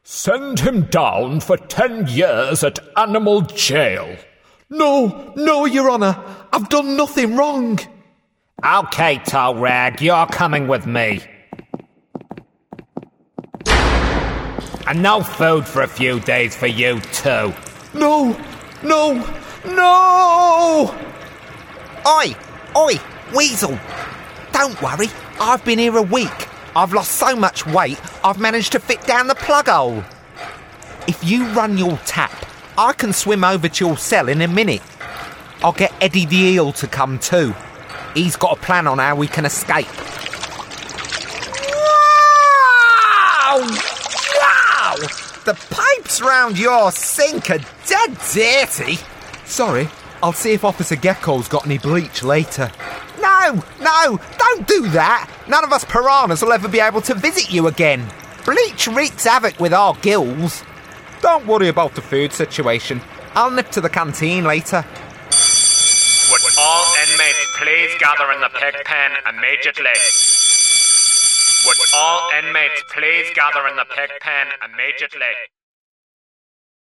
Send him down for 10 years at Animal Jail. No, Your Honour. I've done nothing wrong. OK, Tall Rag, you're coming with me. And no food for a few days for you too. No! Oi, Weasel! Don't worry, I've been here a week. I've lost so much weight, I've managed to fit down the plug hole. If you run your tap, I can swim over to your cell in a minute. I'll get Eddie the Eel to come too. He's got a plan on how we can escape. Wow! The pipes round your sink are dead dirty. Sorry, I'll see if Officer Gecko's got any bleach later. No, don't do that. None of us piranhas will ever be able to visit you again. Bleach wreaks havoc with our gills. Don't worry about the food situation. I'll nip to the canteen later. Would all inmates please gather in the pig pen immediately? Would all inmates please gather in the pig pen immediately?